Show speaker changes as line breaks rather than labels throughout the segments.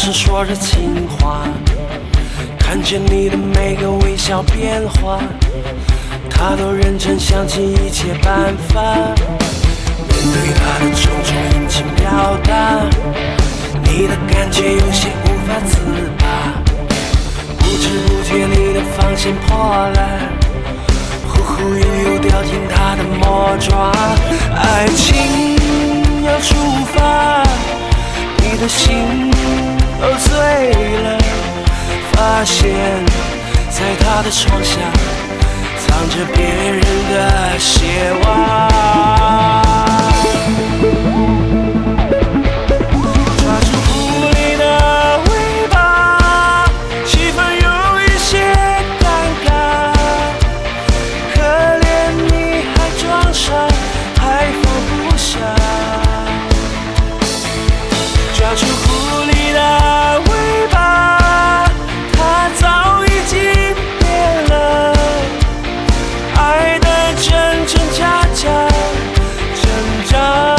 声说着情话，看见你的每个微笑变化，他都认真想尽一切办法，面对他的种种殷勤表达，你的感觉有些无法自拔，不知不觉你的防线破了，忽忽悠悠掉进他的魔爪，爱情要出发，你的心都醉了，发现在他的床下藏着别人的鞋袜，抓住狐狸的尾巴，气氛有一些尴尬，可怜你还装傻，还放不下，抓住狐狸的尾巴，它早已经变了，爱的真真假假挣扎，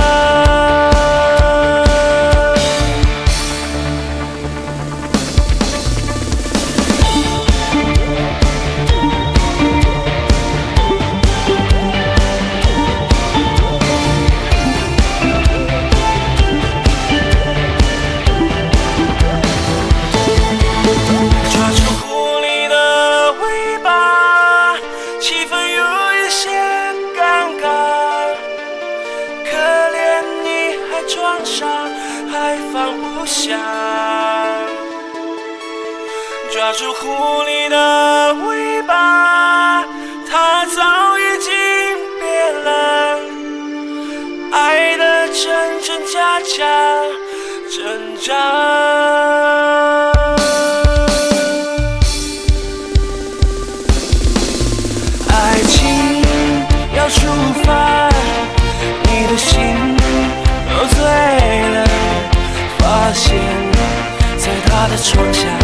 抓住狐狸的尾巴，气氛有一些尴尬，可怜你还装傻，还放不下，抓住狐狸的尾巴，它早已经变了，爱的真真假假挣扎，爱情要出发，你的心都醉了，发现在他的床下